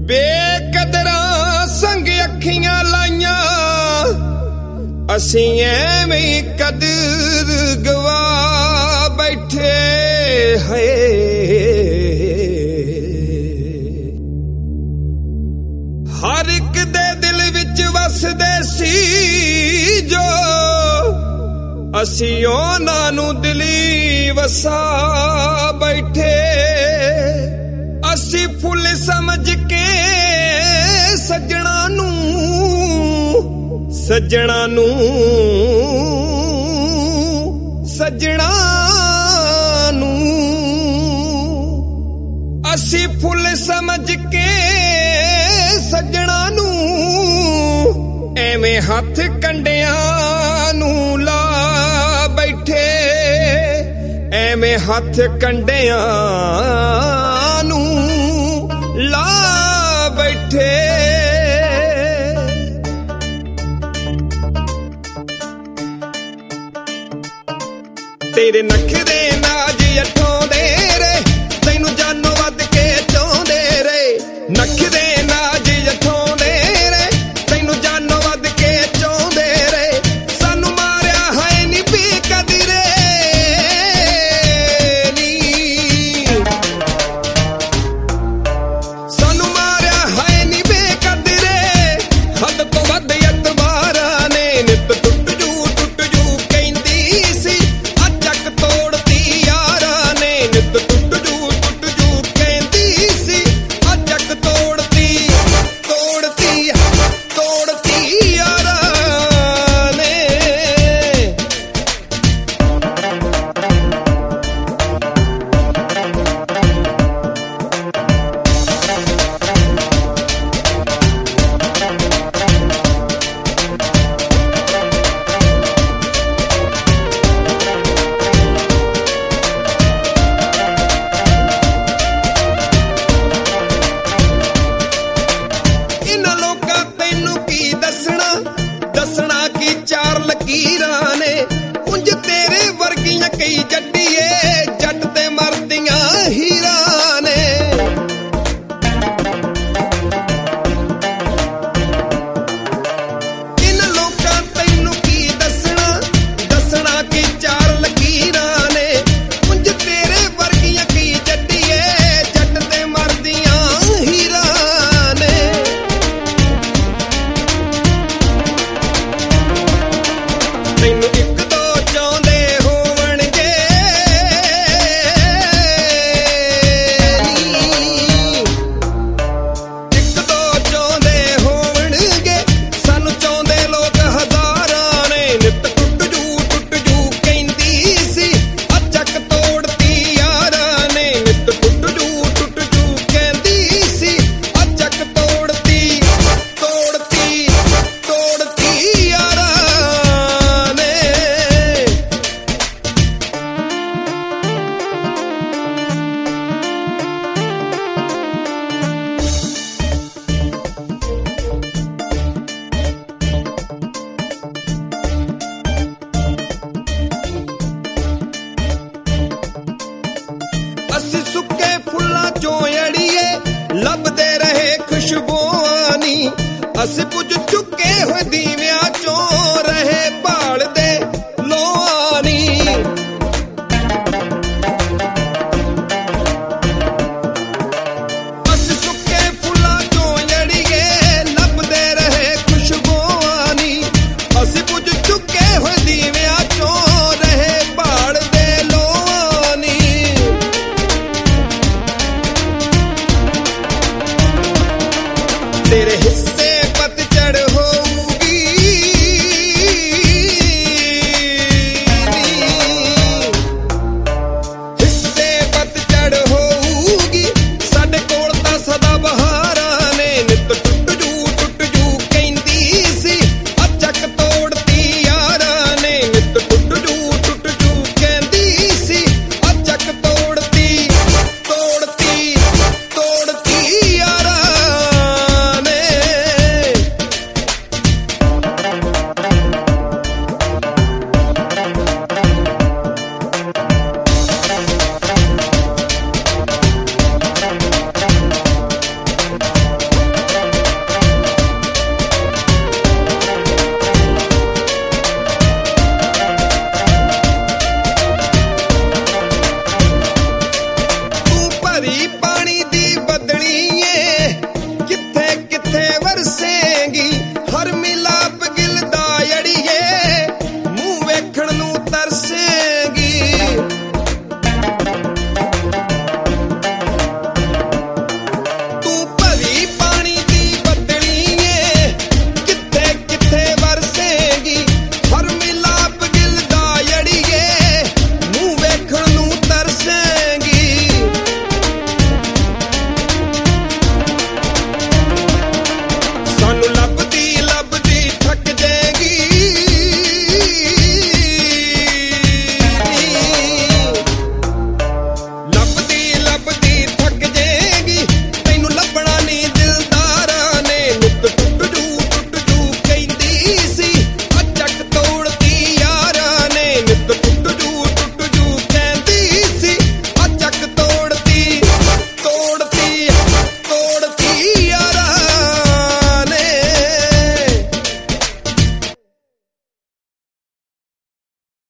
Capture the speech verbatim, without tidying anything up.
ਬੇਕਦਰਾਂ ਸੰਗ ਅੱਖੀਆਂ ਲਾਈਆਂ ਅਸੀਂ ਐਵੇਂ ਕਦਰ ਗਵਾ ਬੈਠੇ ਹਏ। ਹਰ ਇੱਕ ਦੇ ਦਿਲ ਵਿੱਚ ਵਸਦੇ ਸੀ ਜੋ ਅਸੀਂ ਉਹਨਾਂ ਨੂੰ ਦਿਲੀ ਵਸਾ ਬੈਠੇ। ਅਸੀਂ ਫੁੱਲ ਸਮਝ ਕੇ ਸੱਜਣਾ ਨੂੰ ਸੱਜਣਾ ਨੂੰ ਸੱਜਣਾ ਨੂੰ ਅਸੀਂ ਫੁੱਲ ਸਮਝ ਕੇ ਸੱਜਣਾ ਨੂੰ ਐਵੇਂ ਹੱਥ ਕੰਡਿਆਂ ਨੂੰ ਲਾ ਬੈਠੇ। ਐਵੇਂ ਹੱਥ ਕੰਡਿਆਂ ਨੂੰ ਲਾ ਬੈਠੇ। ਤੇਰੇ ਨਖਰੇ ਨਾਜ ਅਠਾਉਂਦੇ ਰੇ ਤੈਨੂੰ ਜਾਨੋਂ ਵੱਧ ਕੇ ਚਾਹੁੰਦੇ ਰੇ। ਨਖਰੇ ਨਾਜ ਅਠਾਉਂਦੇ ਰੇ ਤੈਨੂੰ ਜਾਨੋਂ ਵੱਧ ਕੇ ਚਾਹੁੰਦੇ ਰੇ। ਸਾਨੂੰ ਮਾਰਿਆ ਹੈ ਨੀ ਬੇਕਦਰੇ ਨੀ ਸਾਨੂੰ ਮਾਰਿਆ ਹੈ ਨੀ ਬੇਕਦਰੇ। ਹੱਦ ਤੋਂ ਵੱਧ ਅਤਵਾਰਾਂ ਨੇ ਨਿੱਤ ਟੁੱਟ ਜੂ ਟੁੱਟ ਜੂ ਕਹਿੰਦੀ ਸੀ ਚੱਕ ਤੋੜਤੀ ਯਾਰਾਂ ਨੇ। ਨਿੱਤ ਟੁੱਟ ਜੂ ਟੁੱਟ ਜੂ ਕਹਿੰਦੀ ਸੀ ਆ ਚੱਕ ਤੋੜਤੀ ਤੋੜਤੀ ਤੋੜਤੀ ਯਾਰਾਂ ਨੇ। ਇਹਨਾਂ ਲੋਕਾਂ ਤੈਨੂੰ ਕੀ ਦੱਸਣਾ ਦੱਸਣਾ ਕੀ ਚਾਰ ਲਕੀਰਾਂ ਨੇ। ਉਂਝ ਤੇਰੇ ਵਰਗੀਆਂ ਕਈ ਜੱਟੀਏ ਜੱਟ ਤੇ ਮਰਦੀਆਂ ਹੀਰਾਂ ਨੇ। ਇਹਨਾਂ ਲੋਕਾਂ ਤੈਨੂੰ ਕੀ ਦੱਸਣਾ ਦੱਸਣਾ ਕੀ ਚਾਰ ਲਕੀਰਾਂ ਨੇ। ਉਂਝ ਤੇਰੇ ਵਰਗੀਆਂ ਕਈ ਜੱਟੀਏ ਜੱਟ ਤੇ ਮਰਦੀਆਂ ਹੀਰਾਂ ਨੇ। ਤੈਨੂੰ ਇੱਕ ਦੋ ਚਾਹੁੰਦੇ ਹੋਣਗੇ ਨੀ ਇੱਕ ਦੋ ਚਾਹੁੰਦੇ ਹੋਣਗੇ ਸਾਨੂੰ ਚਾਹੁੰਦੇ ਲੋਕ ਹਜ਼ਾਰਾਂ ਨੇ। ਨਿੱਤ ਟੁੱਟ ਜੂ ਟੁੱਟ ਜੂ ਕਹਿੰਦੀ ਸੀ ਆ ਚੱਕ ਤੋੜਤੀ ਯਾਰਾਂ ਨੇ। ਨਿੱਤ ਟੁੱਟ ਜੂ ਟੁੱਟ ਜੂ ਕਹਿੰਦੀ ਸੀ ਆ ਚੱਕ ਤੋੜਤੀ ਤੋੜਤੀ ਤੋੜਤੀ ਯਾਰਾਂ ਨੇ। ਅਸੀਂ ਸੁੱਕੇ ਫੁੱਲਾਂ ਚੋਂ ਅੜੀਏ ਲੱਭਦੇ ਰਹੇ ਖੁਸ਼ਬੂਆਂ ਨੀ। ਅਸੀਂ ਪੁੱਜ ਚੁੱਕੇ ਹੋਏ ਦੀਵਿਆਂ ਚੋਂ ਰਹੇ ਭਾਲਦੇ ਲੋਆਂ ਨੀ। ਅਸੀਂ ਸੁੱਕੇ ਫੁੱਲਾਂ ਚੋਂ ਅੜੀਏ ਲੱਭਦੇ ਰਹੇ ਖੁਸ਼ਬੂਆਂ ਨੀ। ਅਸੀਂ ਪੁੱਜ ਚੁੱਕੇ ਹੋਏ ਦੀਵਿਆਂ ਚੋਂ ਰਹੇ ਭਾਲਦੇ ਲੋਆਂ ਨੀ। ਤੇਰੇ ਹਿੱਸੇ